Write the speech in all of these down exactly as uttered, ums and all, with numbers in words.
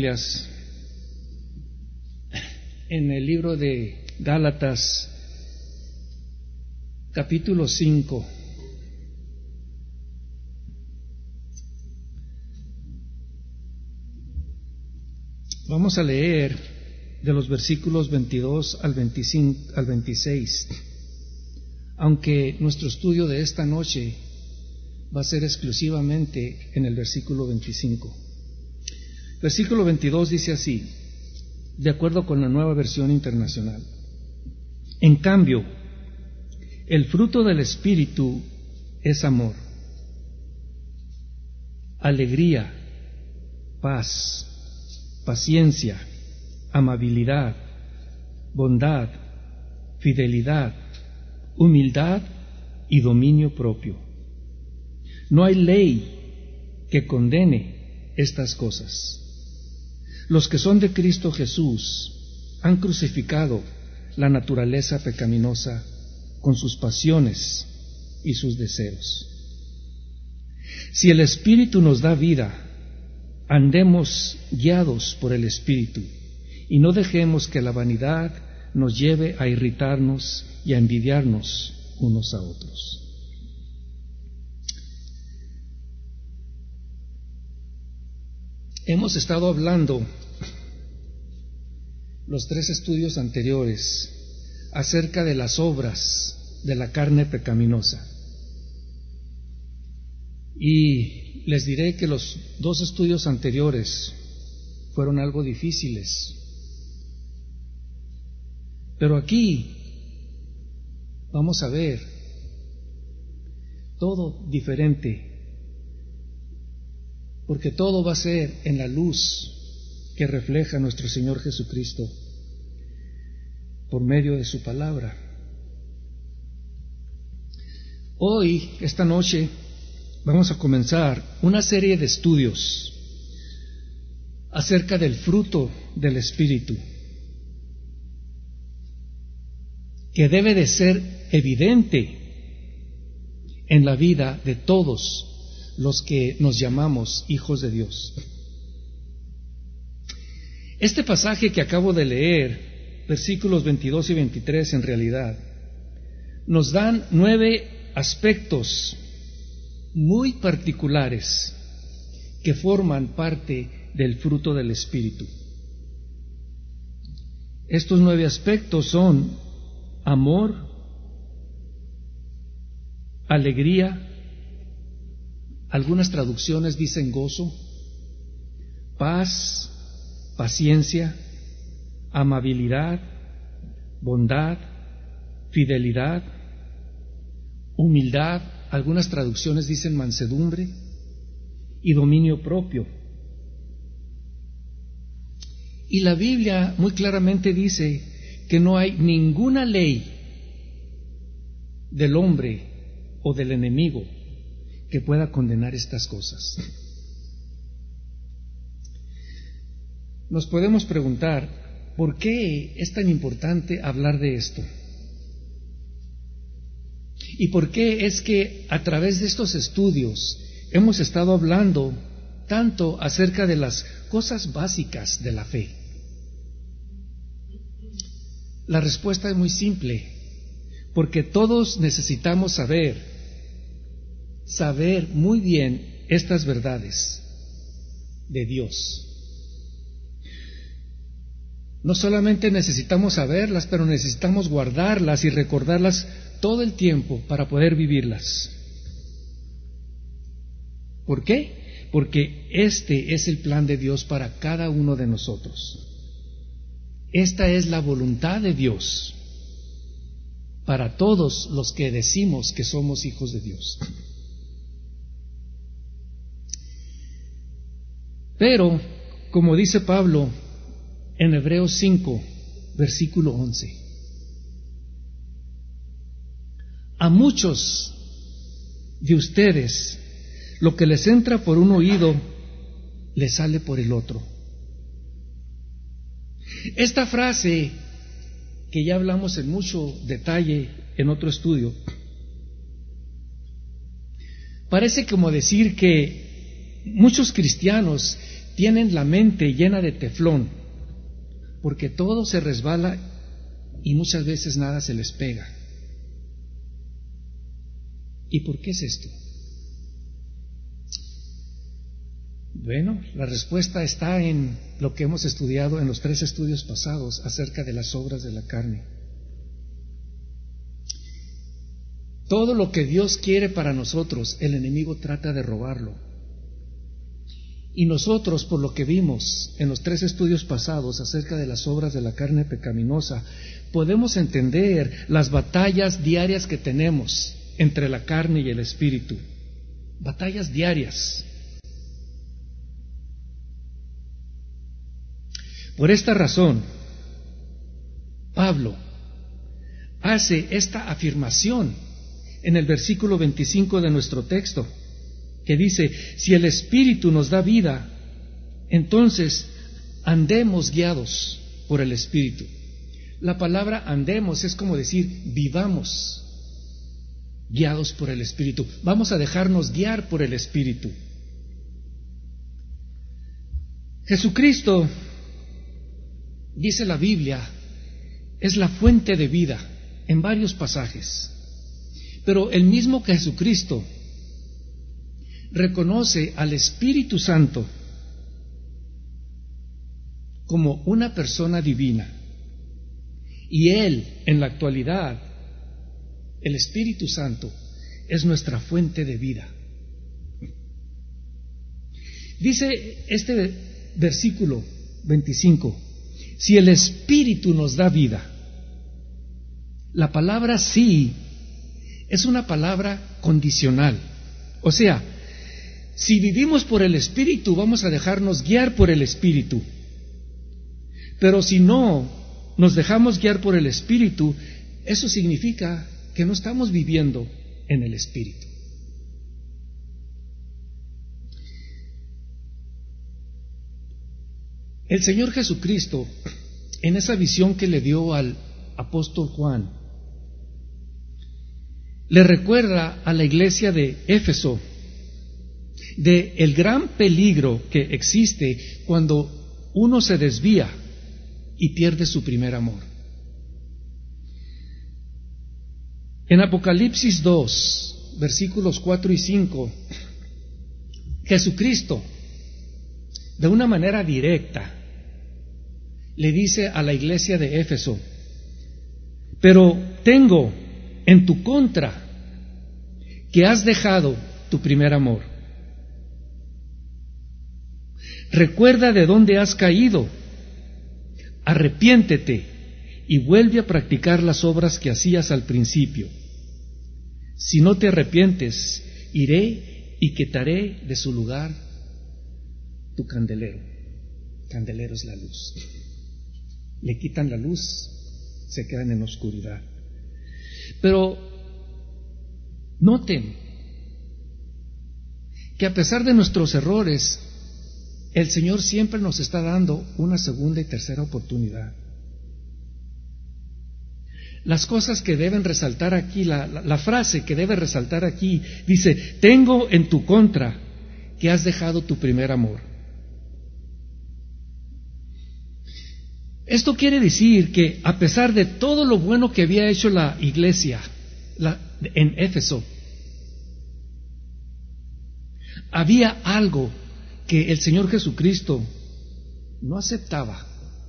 Biblias en el libro de Gálatas, capítulo cinco. Vamos a leer de los versículos veintidós al veinticinco, al veintiséis, aunque nuestro estudio de esta noche va a ser exclusivamente en el versículo veinticinco. Versículo veintidós dice así, de acuerdo con la Nueva Versión Internacional: en cambio, el fruto del Espíritu es amor, alegría, paz, paciencia, amabilidad, bondad, fidelidad, humildad y dominio propio. No hay ley que condene estas cosas. Los que son de Cristo Jesús han crucificado la naturaleza pecaminosa con sus pasiones y sus deseos. Si el Espíritu nos da vida, andemos guiados por el Espíritu y no dejemos que la vanidad nos lleve a irritarnos y a envidiarnos unos a otros. Hemos estado hablando los tres estudios anteriores acerca de las obras de la carne pecaminosa. Y les diré que los dos estudios anteriores fueron algo difíciles. Pero aquí vamos a ver todo diferente, porque todo va a ser en la luz que refleja nuestro Señor Jesucristo por medio de su palabra. Hoy, esta noche, vamos a comenzar una serie de estudios acerca del fruto del Espíritu, que debe de ser evidente en la vida de todos los que nos llamamos hijos de Dios. Este pasaje que acabo de leer, versículos veintidós y veintitrés, en realidad, nos dan nueve aspectos muy particulares que forman parte del fruto del Espíritu. Estos nueve aspectos son amor, alegría, algunas traducciones dicen gozo, paz, paciencia, amabilidad, bondad, fidelidad, humildad, algunas traducciones dicen mansedumbre y dominio propio. Y la Biblia muy claramente dice que no hay ninguna ley del hombre o del enemigo que pueda condenar estas cosas. Nos podemos preguntar, ¿por qué es tan importante hablar de esto? ¿Y por qué es que a través de estos estudios hemos estado hablando tanto acerca de las cosas básicas de la fe? La respuesta es muy simple, porque todos necesitamos saber saber muy bien estas verdades de Dios. No solamente necesitamos saberlas, pero necesitamos guardarlas y recordarlas todo el tiempo para poder vivirlas. ¿Por qué? Porque este es el plan de Dios para cada uno de nosotros. Esta es la voluntad de Dios para todos los que decimos que somos hijos de Dios. Pero, como dice Pablo en Hebreos cinco, versículo once, a muchos de ustedes lo que les entra por un oído les sale por el otro. Esta frase, que ya hablamos en mucho detalle en otro estudio, parece como decir que muchos cristianos tienen la mente llena de teflón, porque todo se resbala y muchas veces nada se les pega. ¿Y por qué es esto? Bueno, la respuesta está en lo que hemos estudiado en los tres estudios pasados acerca de las obras de la carne. Todo lo que Dios quiere para nosotros, el enemigo trata de robarlo. Y nosotros, por lo que vimos en los tres estudios pasados acerca de las obras de la carne pecaminosa, podemos entender las batallas diarias que tenemos entre la carne y el espíritu. Batallas diarias. Por esta razón, Pablo hace esta afirmación en el versículo veinticinco de nuestro texto, que dice: si el Espíritu nos da vida, entonces andemos guiados por el Espíritu. La palabra andemos es como decir vivamos guiados por el Espíritu. Vamos a dejarnos guiar por el Espíritu. Jesucristo, dice la Biblia, es la fuente de vida en varios pasajes. Pero el mismo Jesucristo reconoce al Espíritu Santo como una persona divina. Y Él, en la actualidad, el Espíritu Santo, es nuestra fuente de vida. Dice este versículo veinticinco: si el Espíritu nos da vida. La palabra sí es una palabra condicional. O sea, si vivimos por el Espíritu, vamos a dejarnos guiar por el Espíritu. Pero si no nos dejamos guiar por el Espíritu, eso significa que no estamos viviendo en el Espíritu. El Señor Jesucristo, en esa visión que le dio al apóstol Juan, le recuerda a la iglesia de Éfeso de el gran peligro que existe cuando uno se desvía y pierde su primer amor. En Apocalipsis dos, versículos cuatro y cinco, Jesucristo, de una manera directa, le dice a la iglesia de Éfeso: pero tengo en tu contra que has dejado tu primer amor. Recuerda de dónde has caído, arrepiéntete y vuelve a practicar las obras que hacías al principio. Si no te arrepientes, iré y quitaré de su lugar tu candelero. Candelero es la luz. Le quitan la luz, se quedan en oscuridad. Pero noten que a pesar de nuestros errores, el Señor siempre nos está dando una segunda y tercera oportunidad. Las cosas que deben resaltar aquí, la, la, la frase que debe resaltar aquí, dice: tengo en tu contra que has dejado tu primer amor. Esto quiere decir que a pesar de todo lo bueno que había hecho la iglesia la, en Éfeso, había algo que el Señor Jesucristo no aceptaba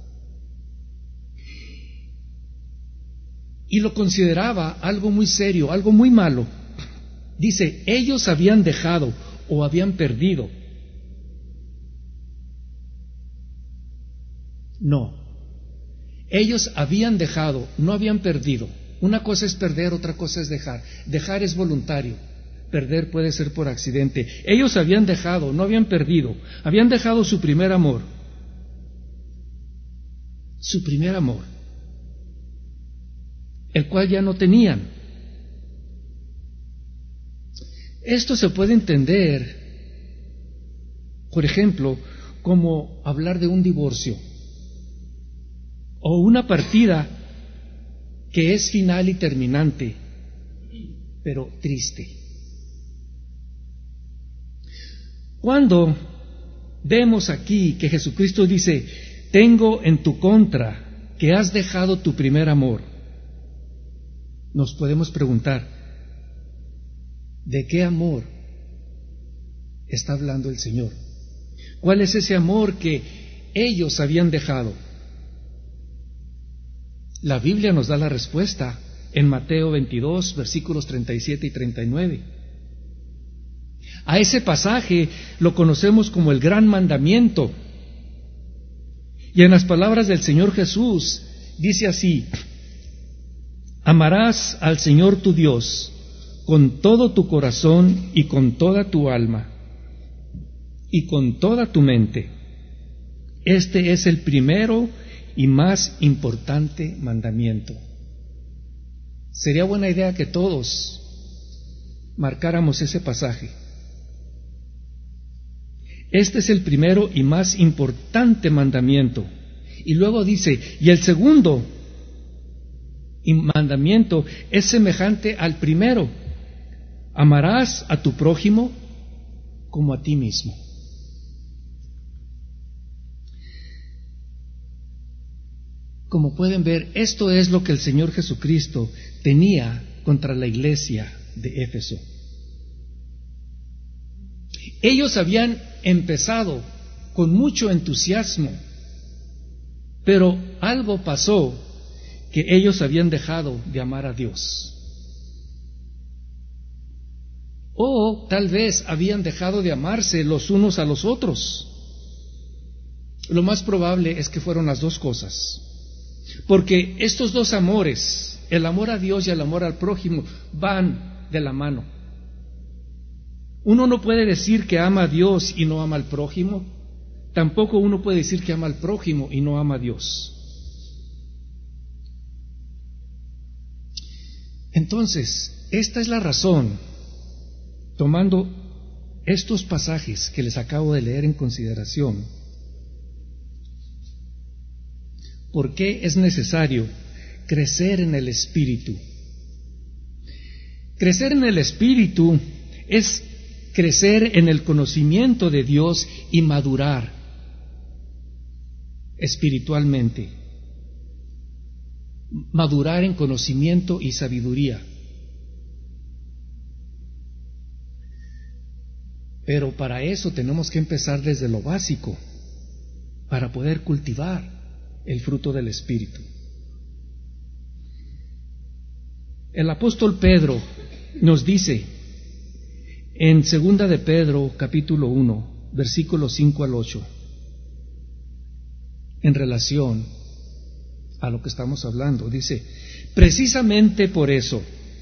y lo consideraba algo muy serio, algo muy malo. Dice: ellos habían dejado o habían perdido. No, ellos habían dejado, no habían perdido. Una cosa es perder, otra cosa es dejar. Dejar es voluntario, perder puede ser por accidente. Ellos habían dejado, no habían perdido. Habían dejado su primer amor. Su primer amor, el cual ya no tenían. Esto se puede entender, por ejemplo, como hablar de un divorcio o una partida que es final y terminante, pero triste. Cuando vemos aquí que Jesucristo dice, tengo en tu contra que has dejado tu primer amor. Nos podemos preguntar, ¿de qué amor está hablando el Señor? ¿Cuál es ese amor que ellos habían dejado? La Biblia nos da la respuesta en Mateo veintidós, versículos treinta y siete y treinta y nueve. A ese pasaje lo conocemos como el gran mandamiento. Y en las palabras del Señor Jesús dice así, amarás al Señor tu Dios con todo tu corazón y con toda tu alma y con toda tu mente. Este es el primero y más importante mandamiento. Sería buena idea que todos marcáramos ese pasaje. Este es el primero y más importante mandamiento. Y luego dice, y el segundo mandamiento es semejante al primero. Amarás a tu prójimo como a ti mismo. Como pueden ver, esto es lo que el Señor Jesucristo tenía contra la iglesia de Éfeso. Ellos habían empezado con mucho entusiasmo, pero algo pasó que ellos habían dejado de amar a Dios. O tal vez habían dejado de amarse los unos a los otros. Lo más probable es que fueron las dos cosas. Porque estos dos amores, el amor a Dios y el amor al prójimo, van de la mano. Uno no puede decir que ama a Dios y no ama al prójimo. Tampoco uno puede decir que ama al prójimo y no ama a Dios. Entonces, esta es la razón, tomando estos pasajes que les acabo de leer en consideración, ¿por qué es necesario crecer en el Espíritu? Crecer en el Espíritu es crecer en el conocimiento de Dios y madurar espiritualmente. Madurar en conocimiento y sabiduría. Pero para eso tenemos que empezar desde lo básico, para poder cultivar el fruto del Espíritu. El apóstol Pedro nos dice en segunda de Pedro capítulo uno, versículos cinco al ocho, en relación a lo que estamos hablando, dice, precisamente por eso,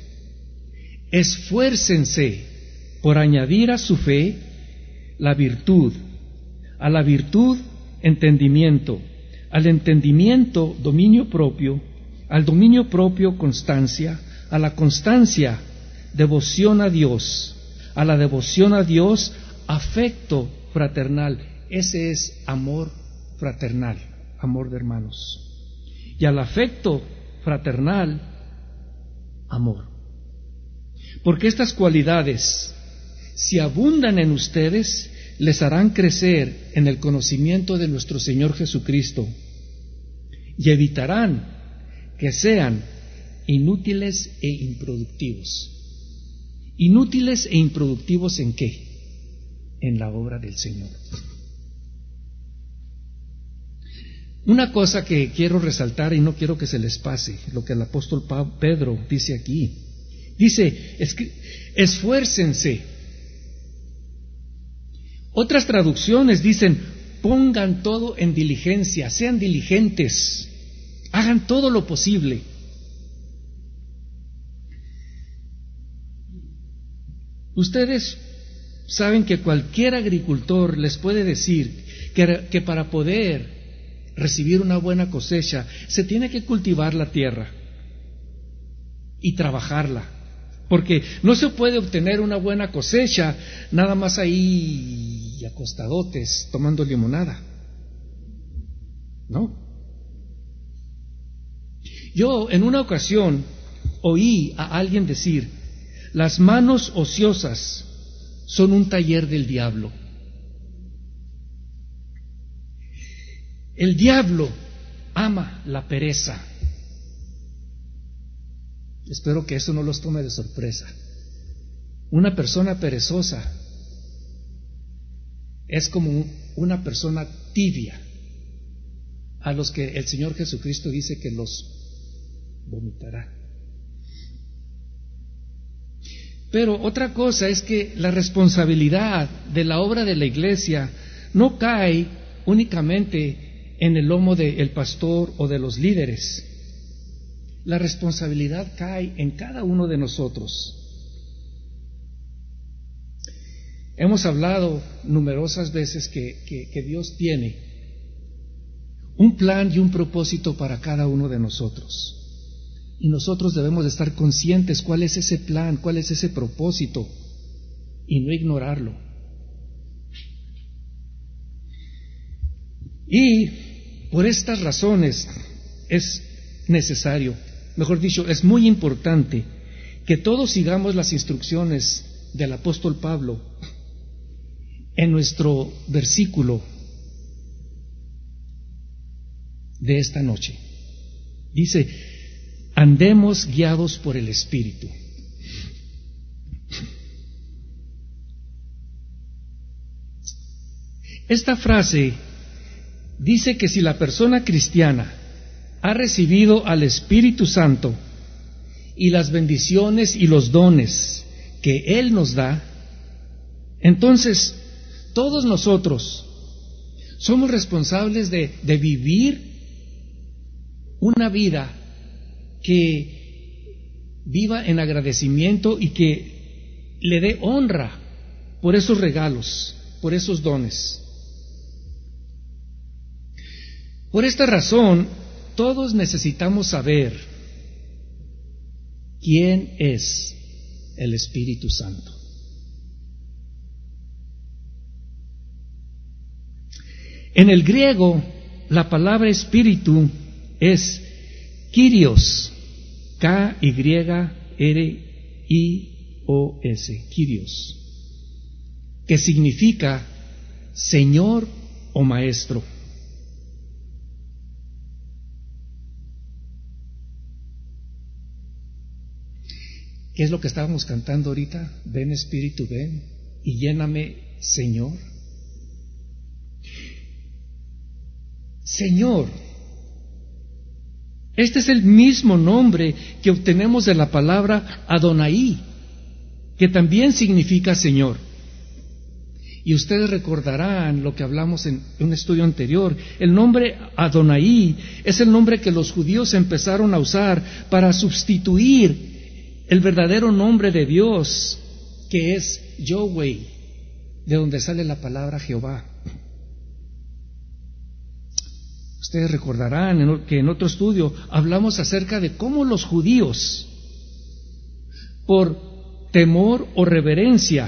esfuércense por añadir a su fe la virtud, a la virtud entendimiento, al entendimiento dominio propio, al dominio propio constancia, a la constancia devoción a Dios, a la devoción a Dios afecto fraternal. Ese es amor fraternal, amor de hermanos. Y al afecto fraternal, amor. Porque estas cualidades, si abundan en ustedes, les harán crecer en el conocimiento de nuestro Señor Jesucristo y evitarán que sean inútiles e improductivos. ¿Inútiles e improductivos en qué? En la obra del Señor. Una cosa que quiero resaltar y no quiero que se les pase, lo que el apóstol Pedro dice aquí. Dice, esfuércense. Otras traducciones dicen, pongan todo en diligencia, sean diligentes, hagan todo lo posible. Ustedes saben que cualquier agricultor les puede decir que, que para poder recibir una buena cosecha se tiene que cultivar la tierra y trabajarla, porque no se puede obtener una buena cosecha nada más ahí acostadotes tomando limonada, ¿no? Yo en una ocasión oí a alguien decir, las manos ociosas son un taller del diablo. El diablo ama la pereza. Espero que eso no los tome de sorpresa. Una persona perezosa es como una persona tibia, a los que el Señor Jesucristo dice que los vomitará. Pero otra cosa es que la responsabilidad de la obra de la iglesia no cae únicamente en el lomo del pastor o de los líderes. La responsabilidad cae en cada uno de nosotros. Hemos hablado numerosas veces que, que, que Dios tiene un plan y un propósito para cada uno de nosotros. Y nosotros debemos de estar conscientes cuál es ese plan, cuál es ese propósito, y no ignorarlo. Y por estas razones es necesario, mejor dicho, es muy importante que todos sigamos las instrucciones del apóstol Pablo en nuestro versículo de esta noche. Dice: andemos guiados por el Espíritu. Esta frase dice que si la persona cristiana ha recibido al Espíritu Santo y las bendiciones y los dones que Él nos da, entonces todos nosotros somos responsables de, de vivir una vida que viva en agradecimiento y que le dé honra por esos regalos, por esos dones. Por esta razón, todos necesitamos saber quién es el Espíritu Santo. En el griego, la palabra espíritu es Kyrios, K Y R I O S, Kyrios, que significa Señor o Maestro. ¿Qué es lo que estábamos cantando ahorita? Ven Espíritu, ven y lléname, Señor. Señor. Este es el mismo nombre que obtenemos de la palabra Adonai, que también significa Señor. Y ustedes recordarán lo que hablamos en un estudio anterior. El nombre Adonai es el nombre que los judíos empezaron a usar para sustituir el verdadero nombre de Dios, que es Yahweh, de donde sale la palabra Jehová. Ustedes recordarán que en otro estudio hablamos acerca de cómo los judíos, por temor o reverencia,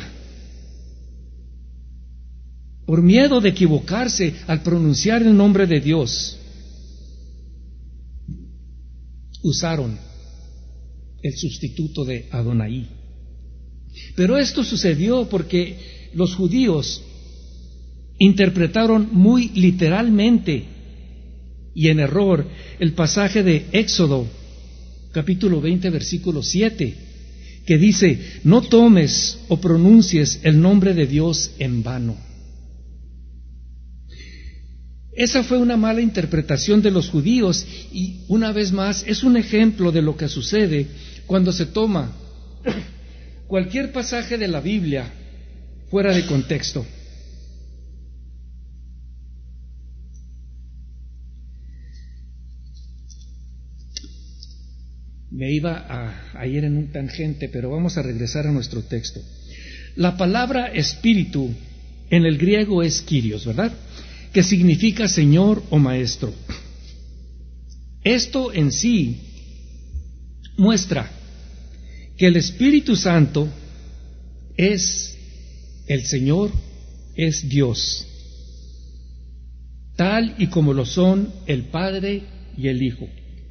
por miedo de equivocarse al pronunciar el nombre de Dios, usaron el sustituto de Adonai. Pero esto sucedió porque los judíos interpretaron muy literalmente y en error el pasaje de Éxodo, capítulo veinte, versículo siete, que dice: no tomes o pronuncies el nombre de Dios en vano. Esa fue una mala interpretación de los judíos y, una vez más, es un ejemplo de lo que sucede cuando se toma cualquier pasaje de la Biblia fuera de contexto. Me iba a, a ir en un tangente, pero vamos a regresar a nuestro texto. La palabra espíritu en el griego es Kyrios, ¿verdad?, que significa Señor o Maestro. Esto en sí muestra que el Espíritu Santo es el Señor, es Dios, tal y como lo son el Padre y el Hijo.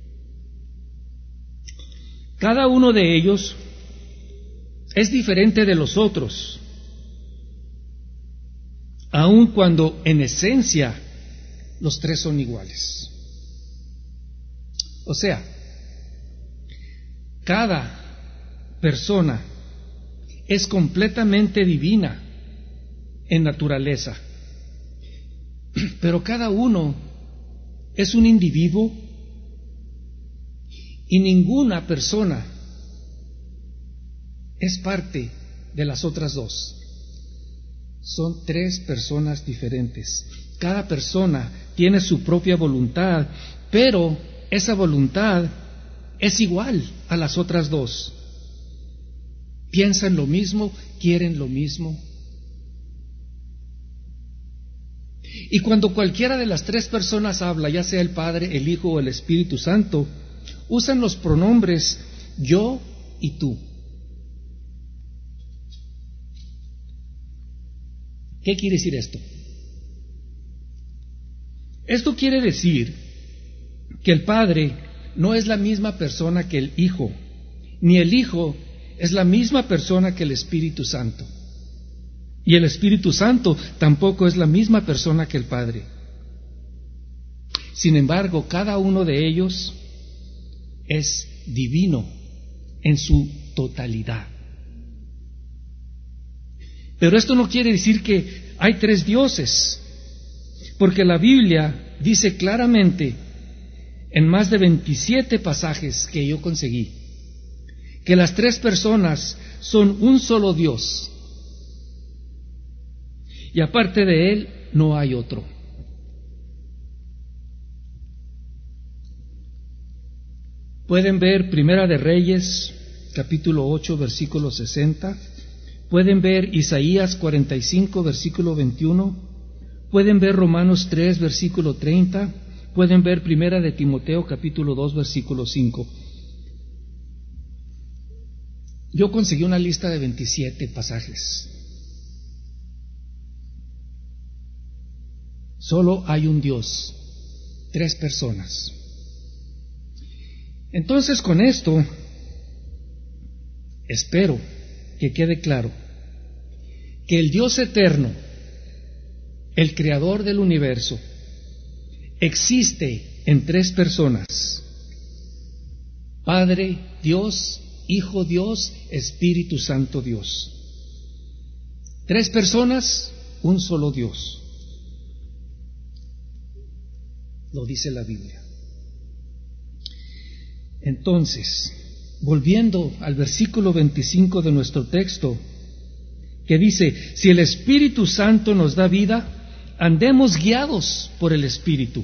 Cada uno de ellos es diferente de los otros, aun cuando en esencia los tres son iguales. O sea, cada persona es completamente divina en naturaleza, pero cada uno es un individuo y ninguna persona es parte de las otras dos. Son tres personas diferentes. Cada persona tiene su propia voluntad, pero esa voluntad es igual a las otras dos. Piensan lo mismo, quieren lo mismo. Y cuando cualquiera de las tres personas habla, ya sea el Padre, el Hijo o el Espíritu Santo, usan los pronombres yo y tú. ¿Qué quiere decir esto? Esto quiere decir que el Padre no es la misma persona que el Hijo, ni el Hijo es la misma persona que el Espíritu Santo. Y el Espíritu Santo tampoco es la misma persona que el Padre. Sin embargo, cada uno de ellos es divino en su totalidad. Pero esto no quiere decir que hay tres dioses, porque la Biblia dice claramente en más de veintisiete pasajes que yo conseguí que las tres personas son un solo Dios. Y aparte de Él no hay otro. Pueden ver Primera de Reyes, capítulo ocho, versículo sesenta. Pueden ver Isaías cuarenta y cinco, versículo veintiuno. Pueden ver Romanos tres, versículo treinta. Pueden ver Primera de Timoteo, capítulo dos, versículo cinco. Yo conseguí una lista de veintisiete pasajes. Solo hay un Dios, tres personas. Entonces, con esto, espero que quede claro que el Dios eterno, el creador del universo, existe en tres personas: Padre Dios, Hijo Dios, Espíritu Santo Dios. Tres personas, un solo Dios. Lo dice la Biblia. Entonces, volviendo al versículo veinticinco de nuestro texto, que dice: si el Espíritu Santo nos da vida, andemos guiados por el Espíritu.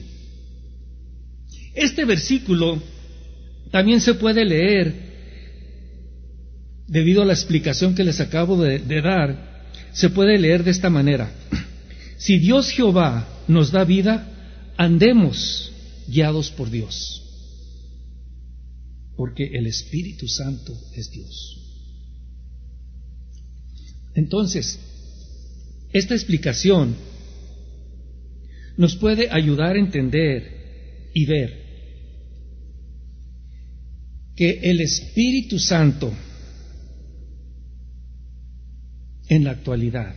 Este versículo también se puede leer, debido a la explicación que les acabo de, de dar, se puede leer de esta manera: si Dios Jehová nos da vida, andemos guiados por Dios, porque el Espíritu Santo es Dios. Entonces, esta explicación nos puede ayudar a entender y ver que el Espíritu Santo en la actualidad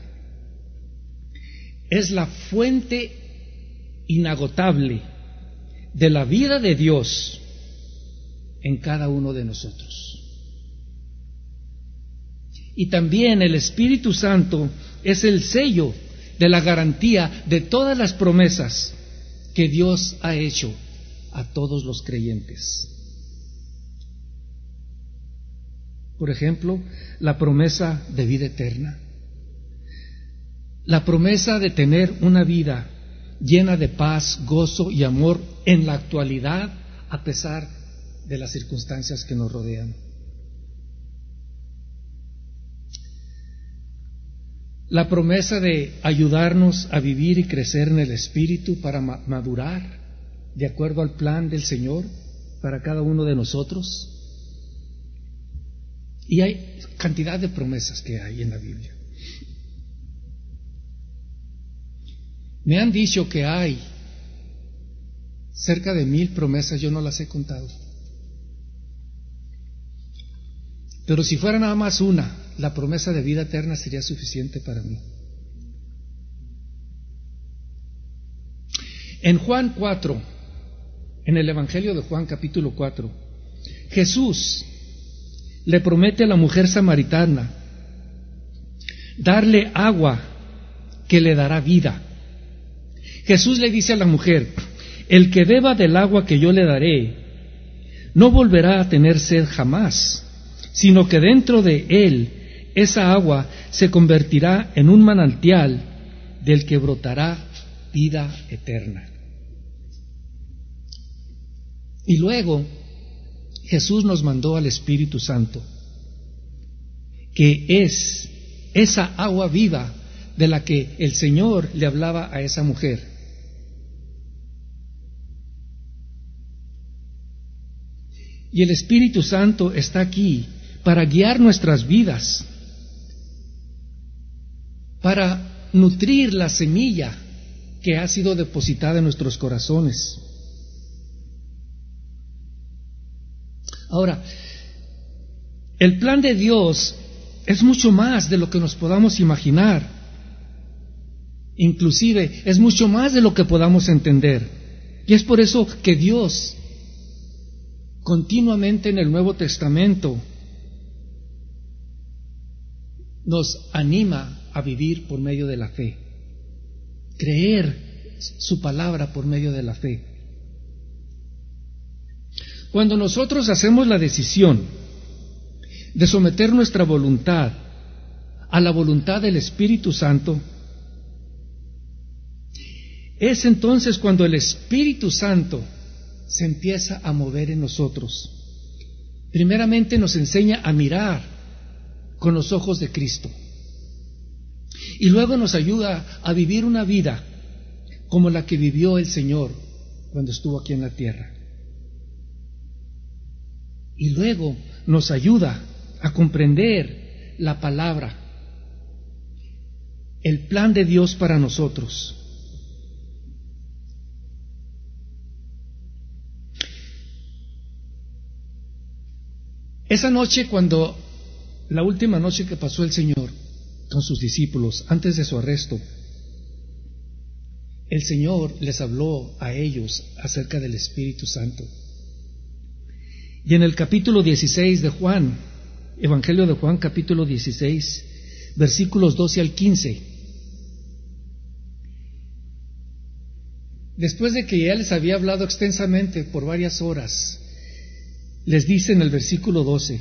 es la fuente inagotable de la vida de Dios en cada uno de nosotros. Y también el Espíritu Santo es el sello de la garantía de todas las promesas que Dios ha hecho a todos los creyentes. Por ejemplo, la promesa de vida eterna, la promesa de tener una vida llena de paz, gozo y amor en la actualidad, a pesar de las circunstancias que nos rodean. La promesa de ayudarnos a vivir y crecer en el Espíritu para ma- madurar de acuerdo al plan del Señor para cada uno de nosotros. Y hay cantidad de promesas que hay en la Biblia. Me han dicho que hay cerca de mil promesas, yo no las he contado. Pero si fuera nada más una, la promesa de vida eterna sería suficiente para mí. En Juan cuatro, en el Evangelio de Juan capítulo cuatro, Jesús le promete a la mujer samaritana darle agua que le dará vida. Jesús le dice a la mujer: el que beba del agua que yo le daré no volverá a tener sed jamás, sino que dentro de él esa agua se convertirá en un manantial del que brotará vida eterna. Y luego Jesús nos mandó al Espíritu Santo, que es esa agua viva de la que el Señor le hablaba a esa mujer. Y el Espíritu Santo está aquí para guiar nuestras vidas, para nutrir la semilla que ha sido depositada en nuestros corazones. Ahora, el plan de Dios es mucho más de lo que nos podamos imaginar. Inclusive es mucho más de lo que podamos entender. Y es por eso que Dios continuamente en el Nuevo Testamento nos anima a vivir por medio de la fe, creer su palabra por medio de la fe. Cuando nosotros hacemos la decisión de someter nuestra voluntad a la voluntad del Espíritu Santo, es entonces cuando el Espíritu Santo se empieza a mover en nosotros. Primeramente nos enseña a mirar con los ojos de Cristo, y luego nos ayuda a vivir una vida como la que vivió el Señor cuando estuvo aquí en la tierra. Y luego nos ayuda a comprender la palabra, el plan de Dios para nosotros. Esa noche, cuando la última noche que pasó el Señor con sus discípulos antes de su arresto, el Señor les habló a ellos acerca del Espíritu Santo. Y en el capítulo dieciséis de Juan, Evangelio de Juan, capítulo dieciséis, versículos doce al quince, después de que ya les había hablado extensamente por varias horas, les dice en el versículo doce: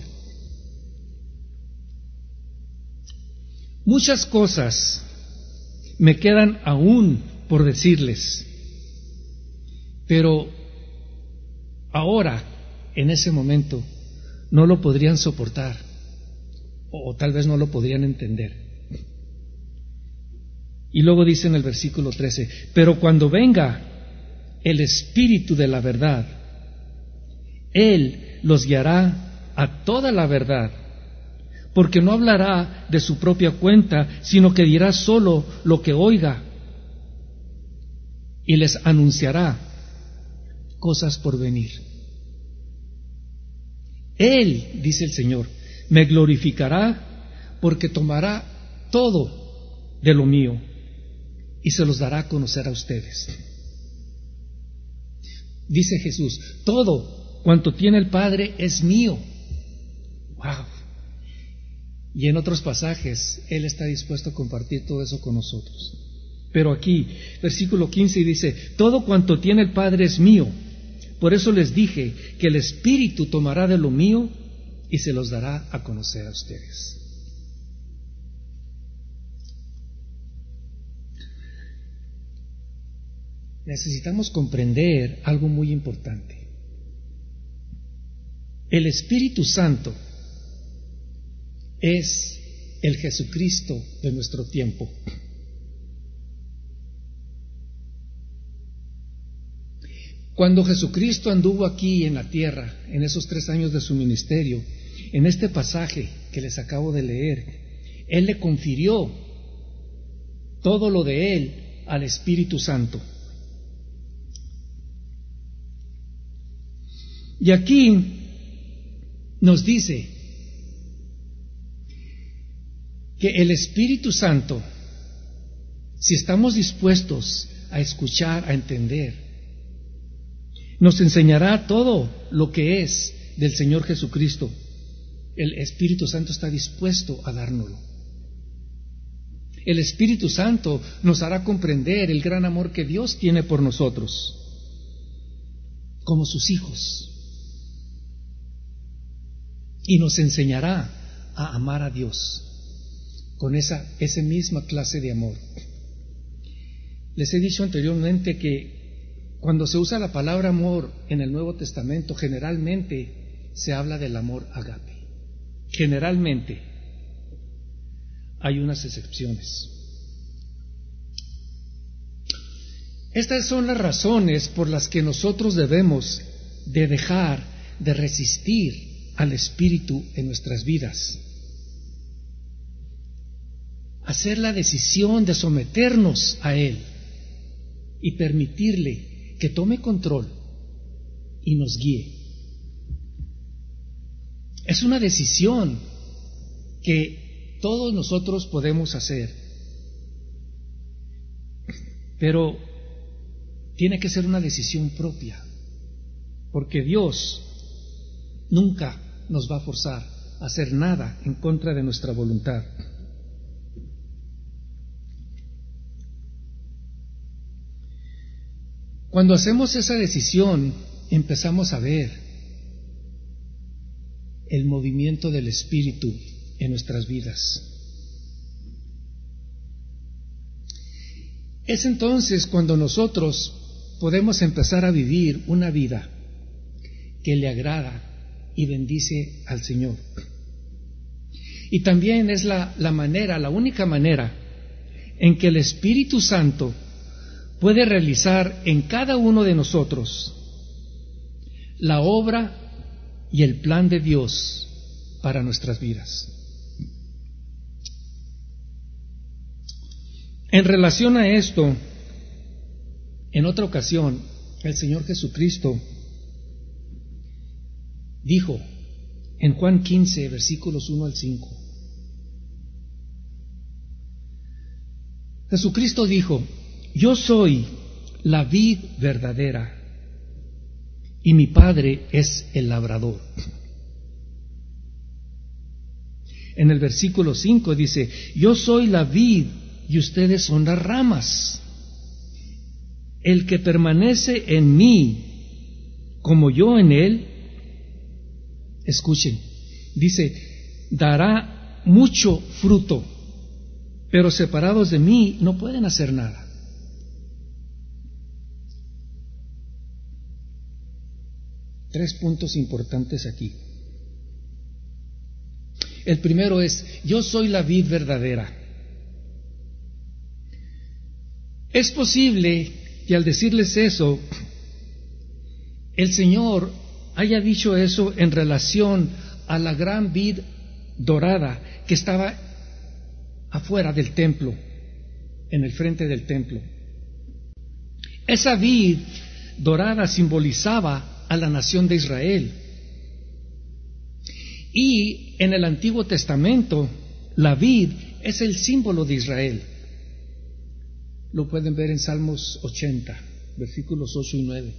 muchas cosas me quedan aún por decirles, pero ahora, en ese momento, no lo podrían soportar, o tal vez no lo podrían entender. Y luego dice en el versículo trece: pero cuando venga el Espíritu de la verdad, Él los guiará a toda la verdad, porque no hablará de su propia cuenta, sino que dirá solo lo que oiga, y les anunciará cosas por venir. Él, dice el Señor, me glorificará, porque tomará todo de lo mío y se los dará a conocer a ustedes. Dice Jesús: todo cuanto tiene el Padre es mío. ¡Wow! Y en otros pasajes Él está dispuesto a compartir todo eso con nosotros. Pero aquí, versículo quince, dice: todo cuanto tiene el Padre es mío. Por eso les dije que el Espíritu tomará de lo mío y se los dará a conocer a ustedes. Necesitamos comprender algo muy importante. El Espíritu Santo es el Jesucristo de nuestro tiempo. Cuando Jesucristo anduvo aquí en la tierra, en esos tres años de su ministerio, en este pasaje que les acabo de leer, Él le confirió todo lo de Él al Espíritu Santo. Y aquí nos dice que el Espíritu Santo si estamos dispuestos a escuchar, a entender, nos enseñará todo lo que es del Señor Jesucristo. El Espíritu Santo está dispuesto a dárnoslo. El Espíritu Santo nos hará comprender el gran amor que Dios tiene por nosotros, como sus hijos, y nos enseñará a amar a Dios con esa, esa misma clase de amor. Les he dicho anteriormente que cuando se usa la palabra amor en el Nuevo Testamento, generalmente se habla del amor ágape. Generalmente. Hay unas excepciones. Estas son las razones por las que nosotros debemos de dejar de resistir al Espíritu en nuestras vidas. Hacer la decisión de someternos a Él y permitirle que tome control y nos guíe. Es una decisión que todos nosotros podemos hacer, pero tiene que ser una decisión propia, porque Dios nunca nos va a forzar a hacer nada en contra de nuestra voluntad. Cuando hacemos esa decisión, empezamos a ver el movimiento del Espíritu en nuestras vidas. Es entonces cuando nosotros podemos empezar a vivir una vida que le agrada y bendice al Señor. Y también es la, la manera, la única manera en que el Espíritu Santo puede realizar en cada uno de nosotros la obra y el plan de Dios para nuestras vidas. En relación a esto, en otra ocasión, el Señor Jesucristo dijo en Juan quince, versículos uno al cinco, Jesucristo dijo: yo soy la vid verdadera y mi Padre es el labrador. En el versículo cinco dice: yo soy la vid y ustedes son las ramas. El que permanece en mí, como yo en él, escuchen, dice, dará mucho fruto, pero separados de mí no pueden hacer nada. Tres puntos importantes aquí. El primero es: yo soy la vid verdadera. Es posible que al decirles eso, el Señor haya dicho eso en relación a la gran vid dorada que estaba afuera del templo, en el frente del templo. Esa vid dorada simbolizaba a la nación de Israel. Y en el Antiguo Testamento, la vid es el símbolo de Israel. Lo pueden ver en Salmos ochenta, versículos ocho y nueve.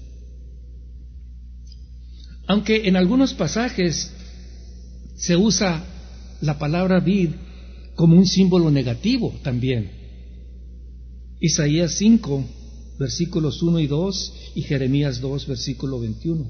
Aunque en algunos pasajes se usa la palabra vid como un símbolo negativo también. Isaías cinco, versículos uno y dos, y Jeremías dos, versículo veintiuno.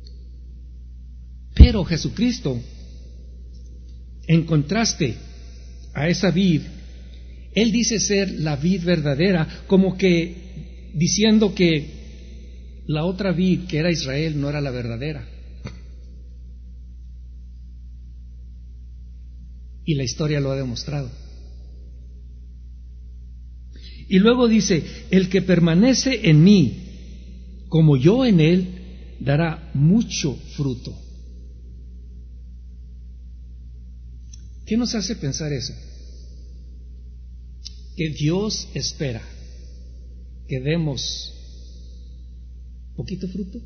Pero Jesucristo, en contraste a esa vid, Él dice ser la vid verdadera, como que diciendo que la otra vid, que era Israel, no era la verdadera. Y la historia lo ha demostrado. Y luego dice: el que permanece en mí, como yo en él, dará mucho fruto. ¿Qué nos hace pensar eso? Que Dios espera que demos poquito fruto.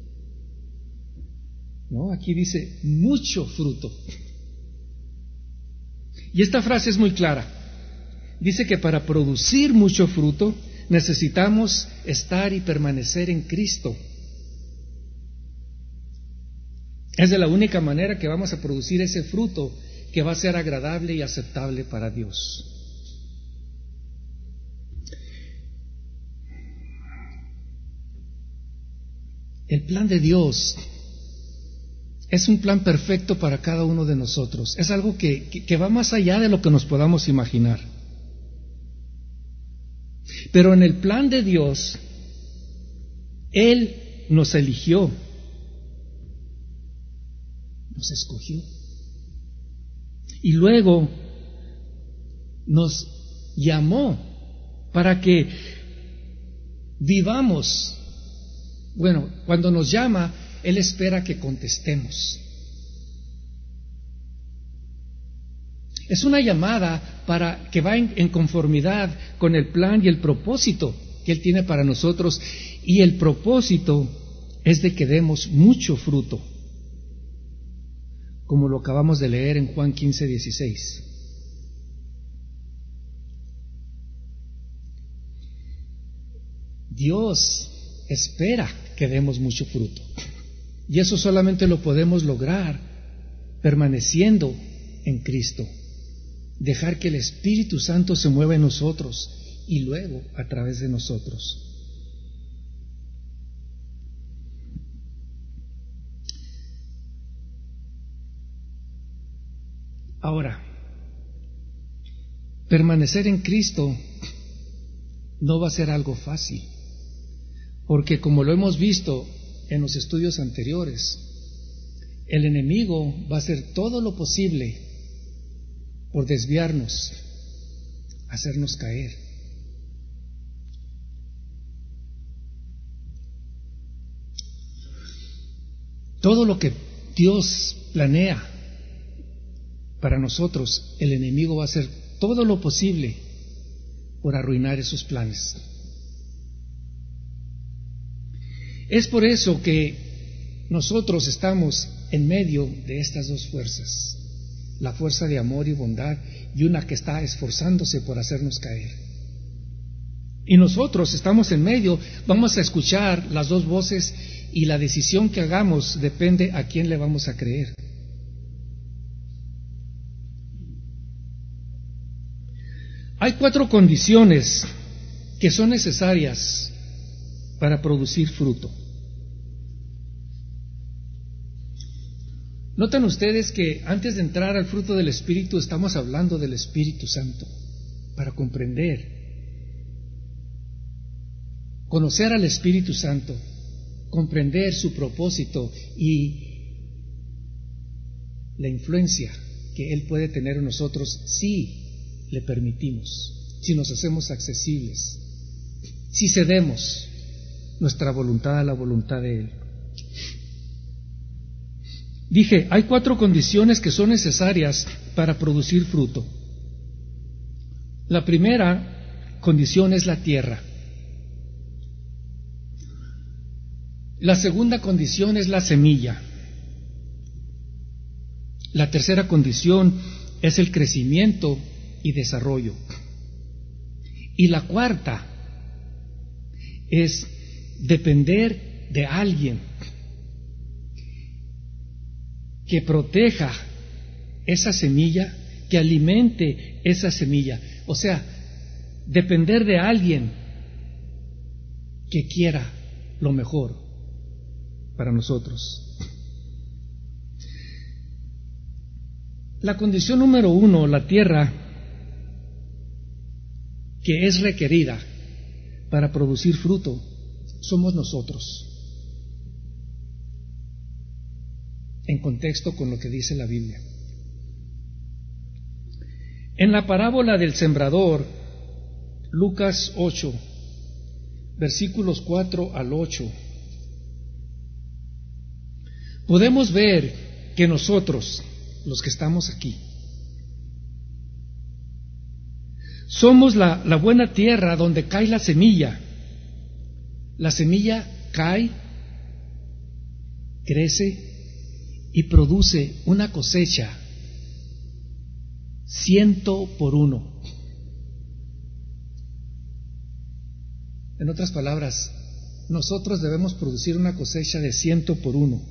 No, aquí dice mucho fruto. Y esta frase es muy clara. dice que para producir mucho fruto necesitamos estar y permanecer en Cristo. Es de la única manera que vamos a producir ese fruto que va a ser agradable y aceptable para Dios. El plan de Dios es un plan perfecto para cada uno de nosotros. Es algo que, que, que va más allá de lo que nos podamos imaginar. Pero en el plan de Dios, Él nos eligió, nos escogió y luego nos llamó para que vivamos. Bueno, cuando nos llama, Él espera que contestemos. Es una llamada para que va en, en conformidad con el plan y el propósito que Él tiene para nosotros, y el propósito es de que demos mucho fruto, como lo acabamos de leer en Juan quince, dieciséis. Dios espera que demos mucho fruto, y eso solamente lo podemos lograr permaneciendo en Cristo. Dejar que el Espíritu Santo se mueva en nosotros y luego a través de nosotros. Ahora, permanecer en Cristo no va a ser algo fácil, porque como lo hemos visto en los estudios anteriores, el enemigo va a hacer todo lo posible por desviarnos, hacernos caer. Todo lo que Dios planea para nosotros, el enemigo va a hacer todo lo posible por arruinar esos planes. Es por eso que nosotros estamos en medio de estas dos fuerzas, la fuerza de amor y bondad, y una que está esforzándose por hacernos caer. Y nosotros estamos en medio, vamos a escuchar las dos voces, y la decisión que hagamos depende a quién le vamos a creer. Hay cuatro condiciones que son necesarias para producir fruto. Notan ustedes que antes de entrar al fruto del Espíritu estamos hablando del Espíritu Santo, para comprender, conocer al Espíritu Santo, comprender su propósito y la influencia que Él puede tener en nosotros si le permitimos, si nos hacemos accesibles, si cedemos nuestra voluntad a la voluntad de Él. Dije, hay cuatro condiciones que son necesarias para producir fruto. La primera condición es la tierra. La segunda condición es la semilla. La tercera condición es el crecimiento y desarrollo. Y la cuarta es depender de alguien que proteja esa semilla, que alimente esa semilla. O sea, depender de alguien que quiera lo mejor para nosotros. La condición número uno, la tierra, que es requerida para producir fruto, somos nosotros. En contexto con lo que dice la Biblia. En la parábola del sembrador, Lucas ocho, versículos cuatro al ocho, podemos ver que nosotros, los que estamos aquí, somos la, la buena tierra donde cae la semilla. La semilla cae, crece y produce una cosecha ciento por uno. En otras palabras, nosotros debemos producir una cosecha de ciento por uno,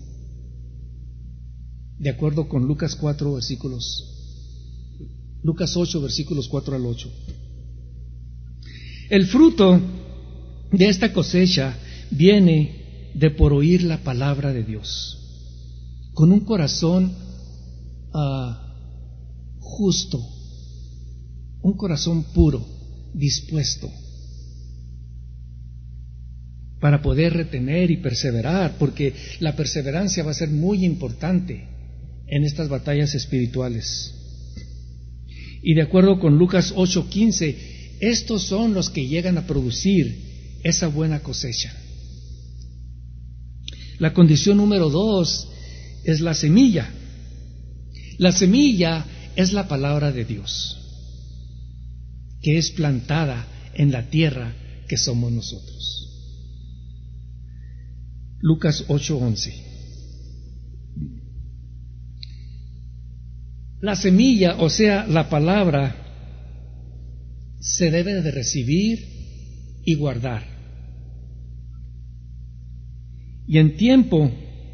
de acuerdo con Lucas cuatro versículos, Lucas ocho versículos cuatro al ocho. El fruto de esta cosecha viene de por oír la palabra de Dios, con un corazón uh, justo, un corazón puro, dispuesto, para poder retener y perseverar, porque la perseverancia va a ser muy importante en estas batallas espirituales. Y de acuerdo con Lucas ocho quince, estos son los que llegan a producir esa buena cosecha. La condición número dos es la semilla. La semilla es la palabra de Dios, que es plantada en la tierra que somos nosotros. Lucas ocho once. La semilla, o sea, la palabra, se debe de recibir y guardar. Y en tiempo,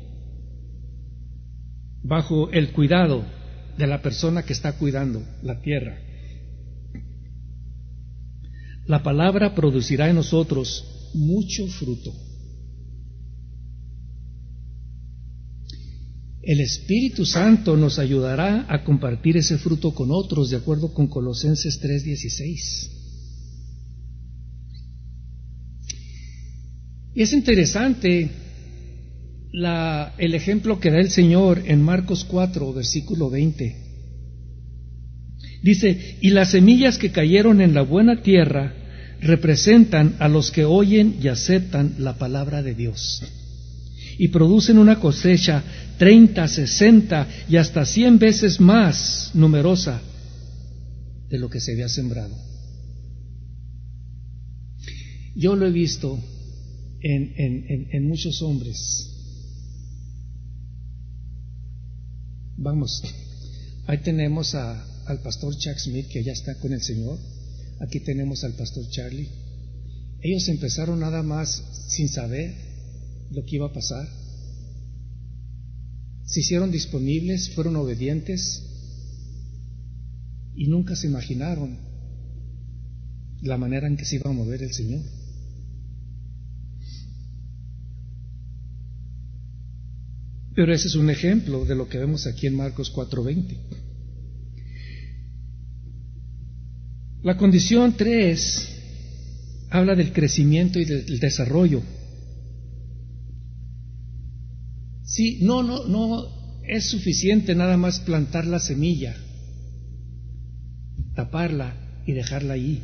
bajo el cuidado de la persona que está cuidando la tierra, la palabra producirá en nosotros mucho fruto. El Espíritu Santo nos ayudará a compartir ese fruto con otros, de acuerdo con Colosenses tres dieciséis. Y es interesante la, el ejemplo que da el Señor en Marcos cuatro, versículo veinte. Dice, y las semillas que cayeron en la buena tierra representan a los que oyen y aceptan la palabra de Dios, y producen una cosecha treinta, sesenta y hasta cien veces más numerosa de lo que se había sembrado. Yo lo he visto en, en, en, en muchos hombres. Vamos, ahí tenemos a, al pastor Chuck Smith, que ya está con el Señor. Aquí tenemos al pastor Charlie. Ellos empezaron nada más sin saber lo que iba a pasar. Se hicieron disponibles, fueron obedientes y nunca se imaginaron la manera en que se iba a mover el Señor. Pero ese es un ejemplo de lo que vemos aquí en Marcos cuatro veinte. La condición tres habla del crecimiento y del desarrollo. Sí, no, no, no es suficiente nada más plantar la semilla, taparla y dejarla ahí.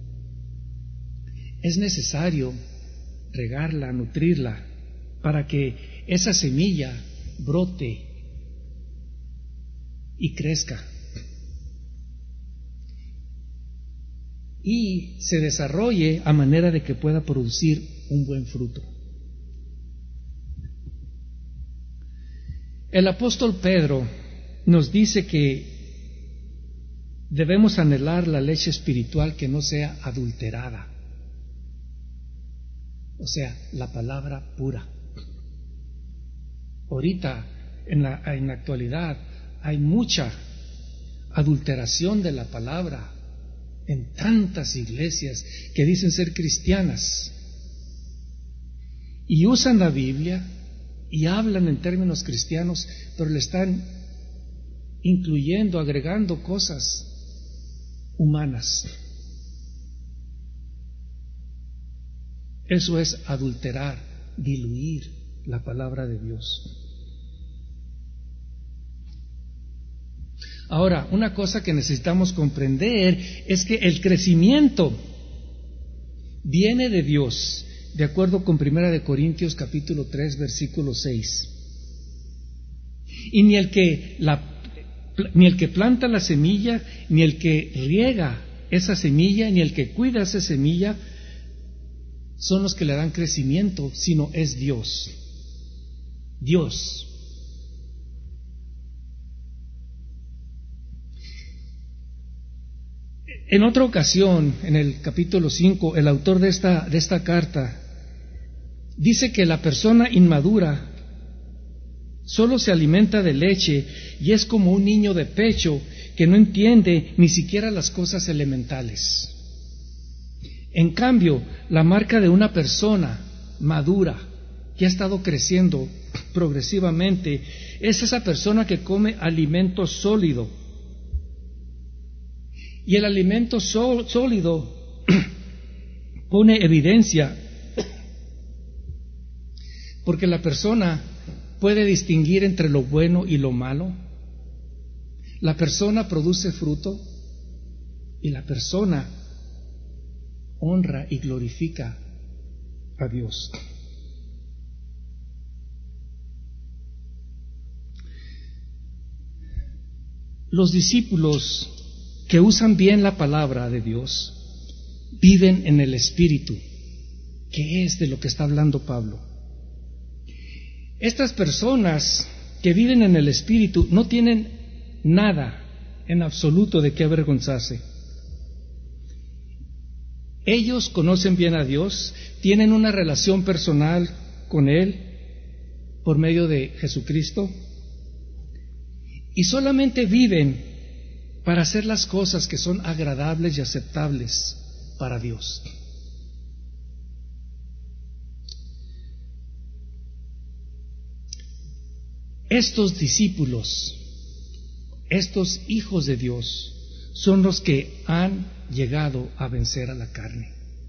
Es necesario regarla, nutrirla, para que esa semilla brote y crezca y se desarrolle a manera de que pueda producir un buen fruto. El apóstol Pedro nos dice que debemos anhelar la leche espiritual que no sea adulterada, o sea, la palabra pura. Ahorita, en la, en la actualidad, hay mucha adulteración de la palabra en tantas iglesias que dicen ser cristianas y usan la Biblia y hablan en términos cristianos, pero le están incluyendo, agregando cosas humanas. Eso es adulterar, diluir la palabra de Dios. Ahora, una cosa que necesitamos comprender es que el crecimiento viene de Dios, de acuerdo con Primera de Corintios capítulo tres, versículo seis. Y ni el que la, ni el que planta la semilla, ni el que riega esa semilla, ni el que cuida esa semilla son los que le dan crecimiento, sino es Dios. Dios. En otra ocasión, en el capítulo cinco, el autor de esta, de esta carta dice que la persona inmadura solo se alimenta de leche y es como un niño de pecho que no entiende ni siquiera las cosas elementales. En cambio, la marca de una persona madura que ha estado creciendo progresivamente es esa persona que come alimento sólido. Y el alimento so- sólido pone evidencia porque la persona puede distinguir entre lo bueno y lo malo. La persona produce fruto y la persona honra y glorifica a Dios. Los discípulos que usan bien la palabra de Dios viven en el Espíritu, que es de lo que está hablando Pablo. Estas personas que viven en el Espíritu no tienen nada en absoluto de qué avergonzarse. Ellos conocen bien a Dios, tienen una relación personal con Él por medio de Jesucristo y solamente viven para hacer las cosas que son agradables y aceptables para Dios. Estos discípulos, estos hijos de Dios, son los que han llegado a vencer a la carne.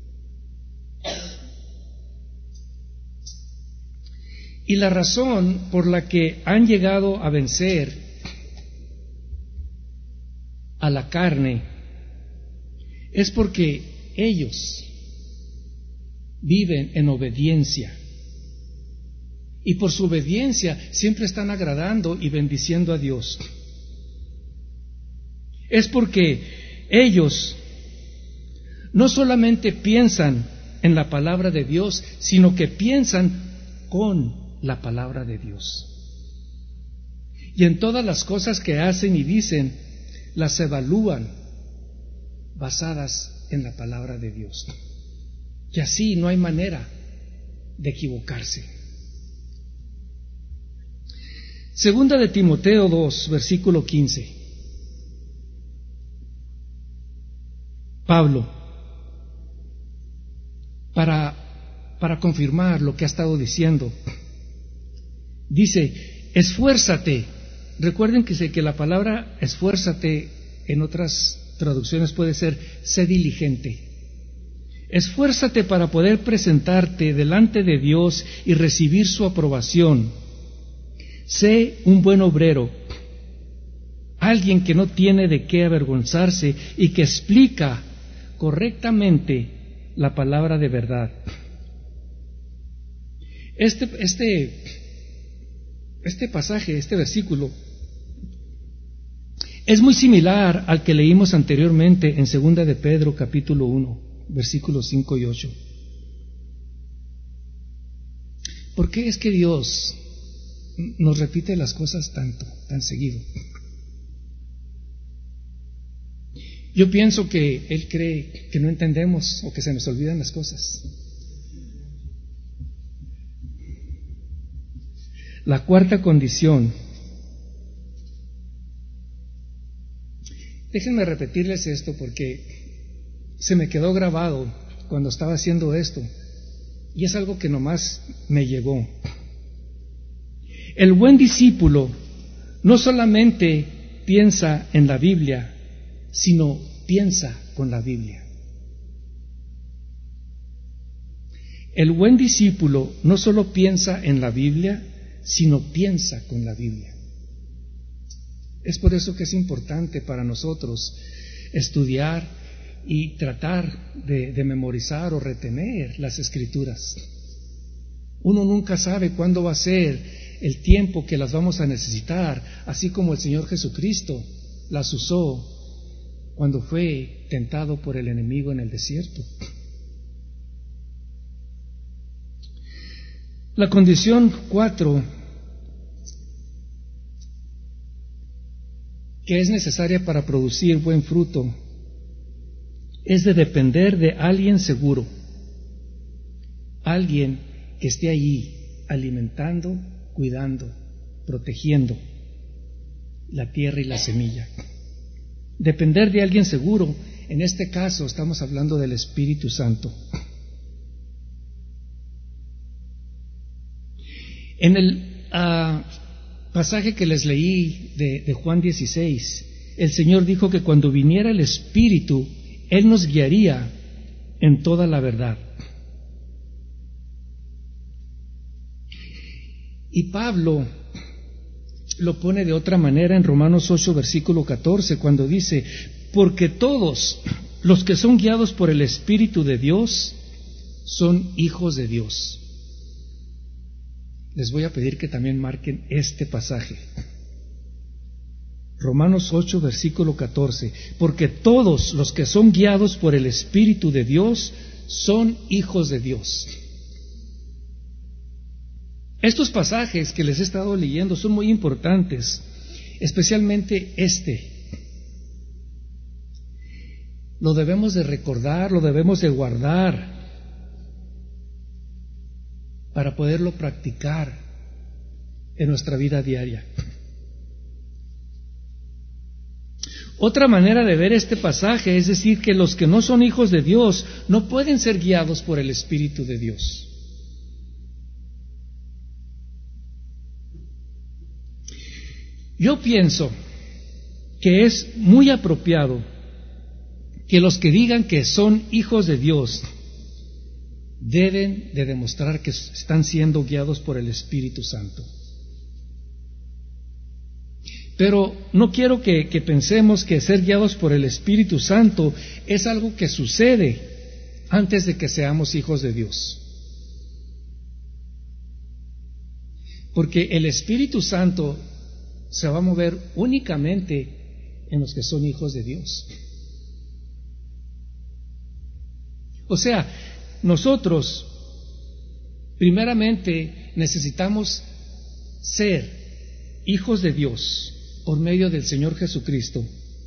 Y la razón por la que han llegado a vencer a la carne es porque ellos viven en obediencia. Y por su obediencia siempre están agradando y bendiciendo a Dios. Es porque ellos no solamente piensan en la palabra de Dios, sino que piensan con la palabra de Dios. Y en todas las cosas que hacen y dicen, las evalúan basadas en la palabra de Dios. Y así no hay manera de equivocarse. Segunda de Timoteo dos, versículo quince. Pablo, para, para confirmar lo que ha estado diciendo, dice, esfuérzate. Recuerden que, que la palabra esfuérzate en otras traducciones puede ser sé diligente. Esfuérzate para poder presentarte delante de Dios y recibir su aprobación. Sé un buen obrero, alguien que no tiene de qué avergonzarse y que explica correctamente la palabra de verdad. Este, este, este pasaje, este versículo, es muy similar al que leímos anteriormente en Segunda de Pedro, capítulo uno, versículos cinco y ocho. ¿Por qué es que Dios nos repite las cosas tanto, tan seguido? Yo pienso que Él cree que no entendemos o que se nos olvidan las cosas. La cuarta condición. Déjenme repetirles esto porque se me quedó grabado cuando estaba haciendo esto y es algo que nomás me llegó. El buen discípulo no solamente piensa en la Biblia, sino piensa con la Biblia. El buen discípulo no solo piensa en la Biblia, sino piensa con la Biblia. Es por eso que es importante para nosotros estudiar y tratar de, de memorizar o retener las Escrituras. Uno nunca sabe cuándo va a ser el tiempo que las vamos a necesitar, así como el Señor Jesucristo las usó cuando fue tentado por el enemigo en el desierto. La condición cuatro, que es necesaria para producir buen fruto, es de depender de alguien seguro, alguien que esté allí alimentando, cuidando, protegiendo la tierra y la semilla. Depender de alguien seguro, en este caso estamos hablando del Espíritu Santo. En el uh, pasaje que les leí de, de Juan dieciséis, el Señor dijo que cuando viniera el Espíritu, Él nos guiaría en toda la verdad. Y Pablo lo pone de otra manera en Romanos ocho, versículo catorce, cuando dice: porque todos los que son guiados por el Espíritu de Dios son hijos de Dios. Les voy a pedir que también marquen este pasaje. Romanos ocho, versículo catorce. Porque todos los que son guiados por el Espíritu de Dios son hijos de Dios. Estos pasajes que les he estado leyendo son muy importantes, especialmente este. Lo debemos de recordar, lo debemos de guardar para poderlo practicar en nuestra vida diaria. Otra manera de ver este pasaje es decir que los que no son hijos de Dios no pueden ser guiados por el Espíritu de Dios. Yo pienso que es muy apropiado que los que digan que son hijos de Dios deben de demostrar que están siendo guiados por el Espíritu Santo. Pero no quiero que, que pensemos que ser guiados por el Espíritu Santo es algo que sucede antes de que seamos hijos de Dios. Porque el Espíritu Santo se va a mover únicamente en los que son hijos de Dios. O sea, nosotros primeramente necesitamos ser hijos de Dios por medio del Señor Jesucristo,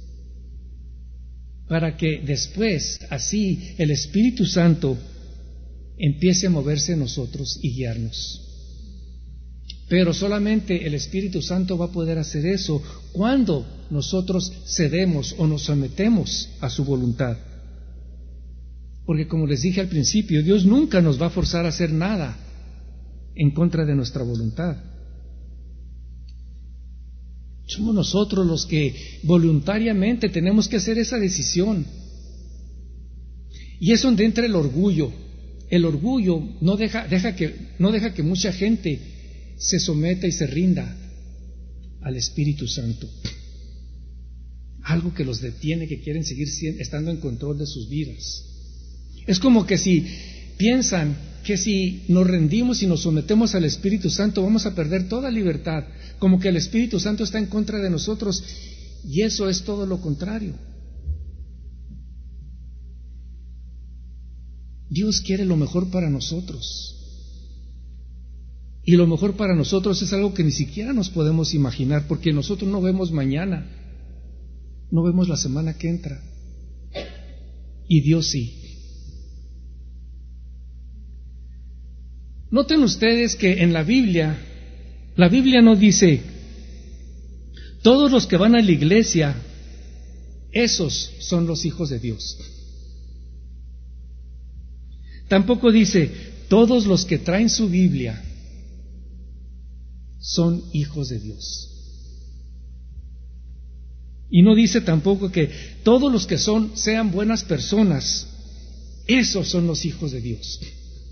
para que después, así, el Espíritu Santo empiece a moverse en nosotros y guiarnos. Pero solamente el Espíritu Santo va a poder hacer eso cuando nosotros cedemos o nos sometemos a su voluntad. Porque como les dije al principio, Dios nunca nos va a forzar a hacer nada en contra de nuestra voluntad. Somos nosotros los que voluntariamente tenemos que hacer esa decisión. Y es donde entra el orgullo. El orgullo no deja, deja que, no deja que mucha gente se someta y se rinda al Espíritu Santo. Algo que los detiene, que quieren seguir estando en control de sus vidas. Es como que si piensan que si nos rendimos y nos sometemos al Espíritu Santo vamos a perder toda libertad, como que el Espíritu Santo está en contra de nosotros, y eso es todo lo contrario. Dios quiere lo mejor para nosotros. Y lo mejor para nosotros es algo que ni siquiera nos podemos imaginar, porque nosotros no vemos mañana, no vemos la semana que entra, y Dios sí. Noten ustedes que en la Biblia, la Biblia no dice, todos los que van a la iglesia, esos son los hijos de Dios. Tampoco dice, todos los que traen su Biblia son hijos de Dios. Y no dice tampoco que todos los que son sean buenas personas, esos son los hijos de Dios.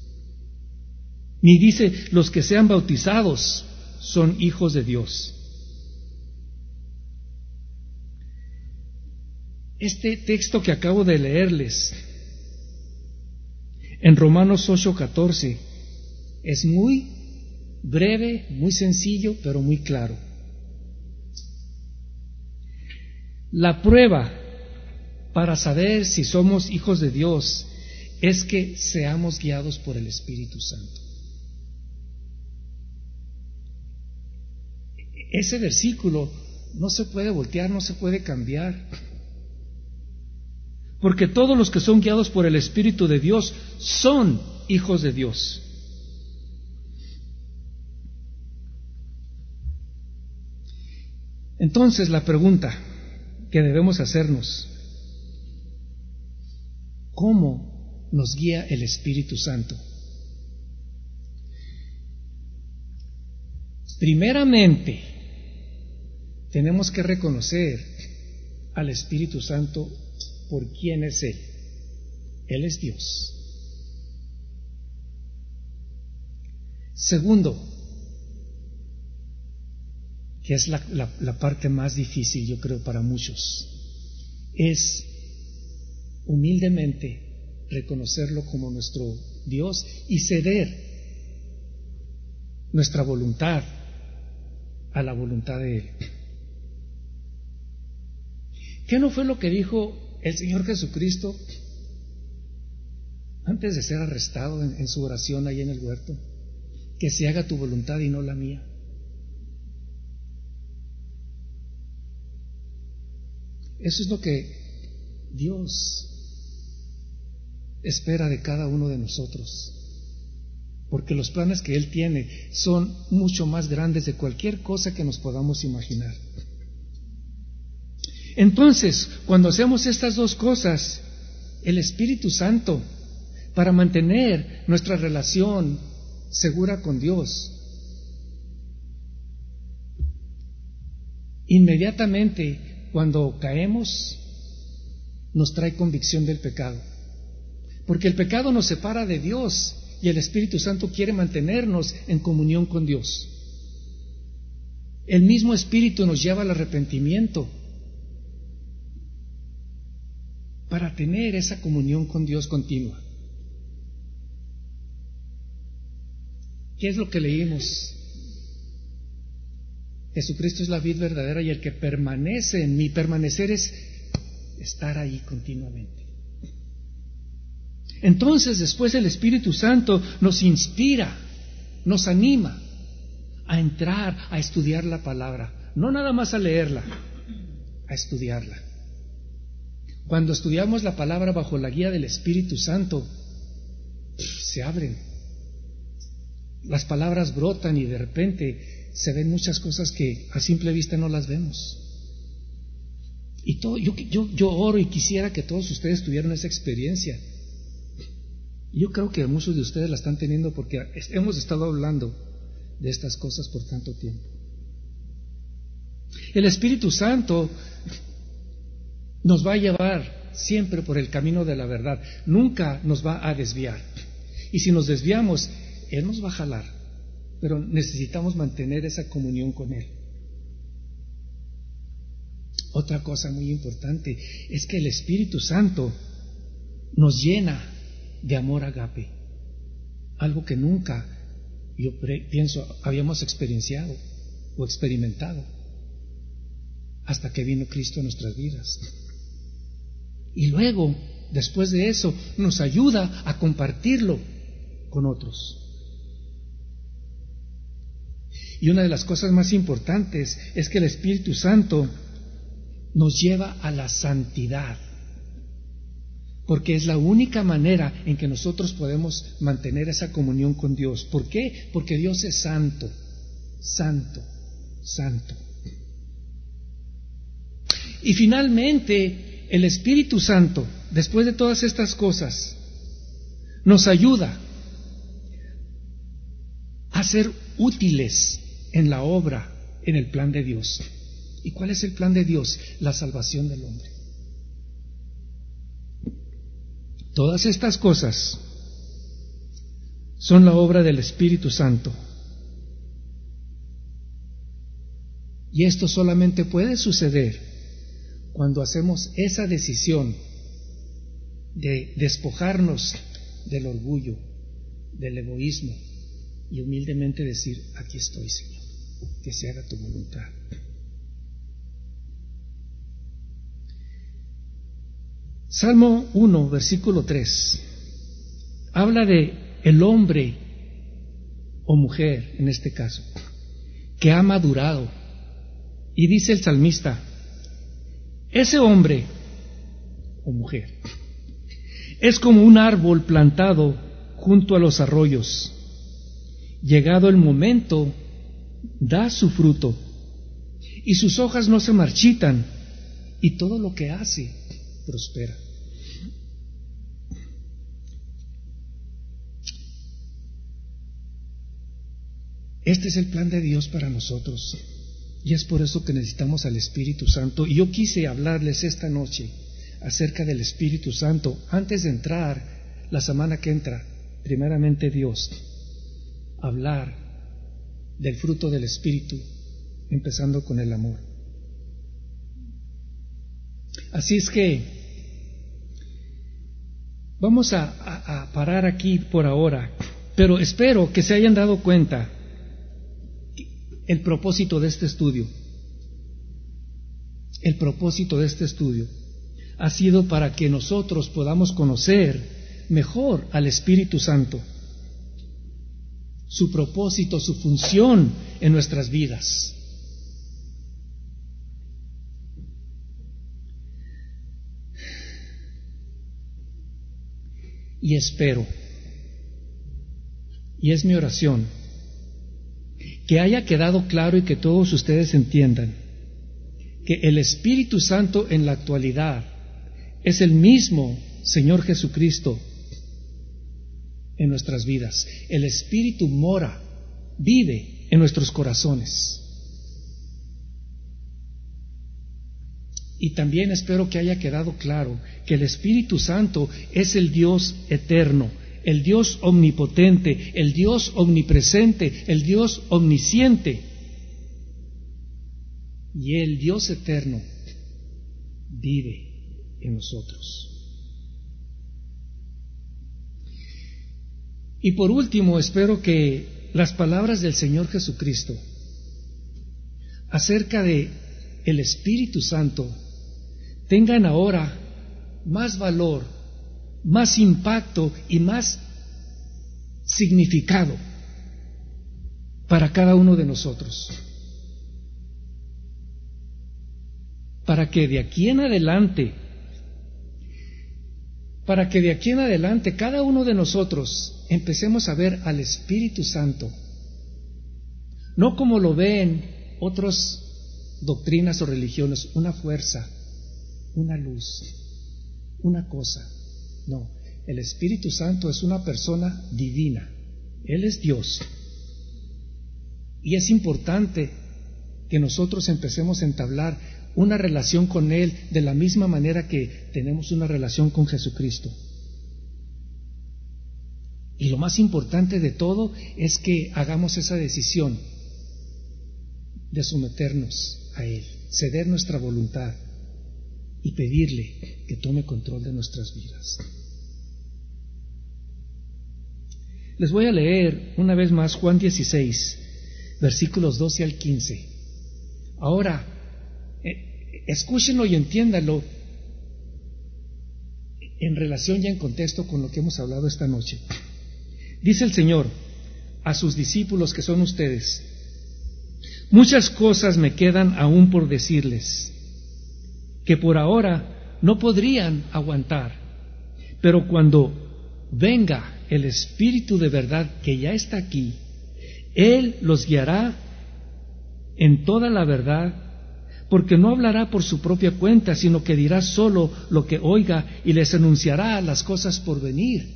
Ni dice los que sean bautizados son hijos de Dios. Este texto que acabo de leerles en Romanos ocho catorce es muy breve, muy sencillo, pero muy claro. La prueba para saber si somos hijos de Dios es que seamos guiados por el Espíritu Santo. Ese versículo no se puede voltear, no se puede cambiar. porque todos los que son guiados por el Espíritu de Dios son hijos de Dios. Entonces, la pregunta que debemos hacernos: ¿cómo nos guía el Espíritu Santo? Primeramente, tenemos que reconocer al Espíritu Santo por quién es Él. Él es Dios. Segundo, que es la, la, la parte más difícil, yo creo, para muchos, es humildemente reconocerlo como nuestro Dios y ceder nuestra voluntad a la voluntad de Él. ¿Qué no fue lo que dijo el Señor Jesucristo antes de ser arrestado en, en su oración ahí en el huerto? Que se haga tu voluntad y no la mía. Eso es lo que Dios espera de cada uno de nosotros, porque los planes que Él tiene son mucho más grandes de cualquier cosa que nos podamos imaginar. Entonces, cuando hacemos estas dos cosas, el Espíritu Santo, para mantener nuestra relación segura con Dios, inmediatamente cuando caemos, nos trae convicción del pecado, porque el pecado nos separa de Dios y el Espíritu Santo quiere mantenernos en comunión con Dios. El mismo Espíritu nos lleva al arrepentimiento para tener esa comunión con Dios continua. ¿Qué es lo que leímos? Jesucristo es la vid verdadera y el que permanece en mí. Permanecer es estar ahí continuamente. Entonces, después el Espíritu Santo nos inspira, nos anima a entrar, a estudiar la palabra. No nada más a leerla, a estudiarla. Cuando estudiamos la palabra bajo la guía del Espíritu Santo, se abren. Las palabras brotan y de repente se ven muchas cosas que a simple vista no las vemos. Y todo, yo, yo, yo oro y quisiera que todos ustedes tuvieran esa experiencia. Yo creo que muchos de ustedes la están teniendo porque hemos estado hablando de estas cosas por tanto tiempo. El Espíritu Santo nos va a llevar siempre por el camino de la verdad, nunca nos va a desviar. Y si nos desviamos, Él nos va a jalar, pero necesitamos mantener esa comunión con Él. Otra cosa muy importante es que el Espíritu Santo nos llena de amor agape, algo que nunca, yo pienso, habíamos experienciado o experimentado hasta que vino Cristo en nuestras vidas. Y luego, después de eso, nos ayuda a compartirlo con otros. Y una de las cosas más importantes es que el Espíritu Santo nos lleva a la santidad, porque es la única manera en que nosotros podemos mantener esa comunión con Dios. ¿Por qué? Porque Dios es santo, santo, santo. Y finalmente, el Espíritu Santo, después de todas estas cosas, nos ayuda a ser útiles en la obra, en el plan de Dios. ¿Y cuál es el plan de Dios? La salvación del hombre. Todas estas cosas son la obra del Espíritu Santo. Y esto solamente puede suceder cuando hacemos esa decisión de despojarnos del orgullo, del egoísmo y humildemente decir: aquí estoy, Señor, que se haga tu voluntad. Salmo uno, versículo tres, habla de el hombre o mujer, en este caso, que ha madurado. Y dice el salmista: ese hombre o mujer. Es como un árbol plantado junto a los arroyos. Llegado el momento, da su fruto, y sus hojas no se marchitan, y todo lo que hace prospera. Este es el plan de Dios para nosotros, y es por eso que necesitamos al Espíritu Santo. Y yo quise hablarles esta noche acerca del Espíritu Santo antes de entrar la semana que entra, primeramente Dios, hablar del fruto del Espíritu, empezando con el amor. Así es que vamos a, a, a parar aquí por ahora, pero espero que se hayan dado cuenta el propósito de este estudio. El propósito de este estudio ha sido para que nosotros podamos conocer mejor al Espíritu Santo, su propósito, su función en nuestras vidas. Y espero, y es mi oración, que haya quedado claro y que todos ustedes entiendan que el Espíritu Santo en la actualidad es el mismo Señor Jesucristo en nuestras vidas. El Espíritu mora, vive en nuestros corazones. Y también espero que haya quedado claro que el Espíritu Santo es el Dios eterno, el Dios omnipotente, el Dios omnipresente, el Dios omnisciente. Y el Dios eterno vive en nosotros. Y por último, espero que las palabras del Señor Jesucristo acerca de el Espíritu Santo tengan ahora más valor, más impacto y más significado para cada uno de nosotros. Para que de aquí en adelante, para que de aquí en adelante cada uno de nosotros empecemos a ver al Espíritu Santo, no como lo ven otras doctrinas o religiones, una fuerza, una luz, una cosa. No, el Espíritu Santo es una persona divina. Él es Dios. Y es importante que nosotros empecemos a entablar una relación con Él de la misma manera que tenemos una relación con Jesucristo. Y lo más importante de todo es que hagamos esa decisión de someternos a Él, ceder nuestra voluntad y pedirle que tome control de nuestras vidas. Les voy a leer una vez más Juan dieciséis, versículos doce al quince. Ahora, eh, escúchenlo y entiéndanlo en relación y en contexto con lo que hemos hablado esta noche. Dice el Señor a sus discípulos que son ustedes: muchas cosas me quedan aún por decirles, que por ahora no podrían aguantar, pero cuando venga el Espíritu de verdad que ya está aquí, Él los guiará en toda la verdad, porque no hablará por su propia cuenta, sino que dirá solo lo que oiga y les anunciará las cosas por venir.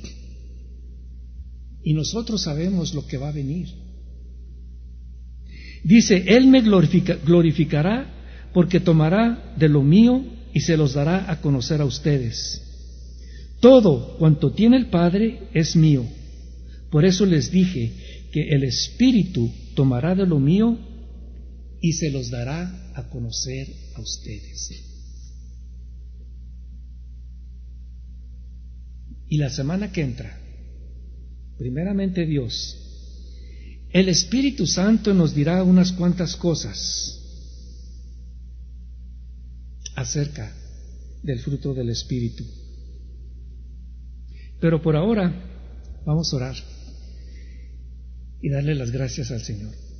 Y nosotros sabemos lo que va a venir. Dice, Él me glorifica, glorificará porque tomará de lo mío y se los dará a conocer a ustedes. Todo cuanto tiene el Padre es mío. Por eso les dije que el Espíritu tomará de lo mío y se los dará a conocer a ustedes. Y la semana que entra, primeramente Dios, el Espíritu Santo nos dirá unas cuantas cosas acerca del fruto del Espíritu. Pero por ahora vamos a orar y darle las gracias al Señor.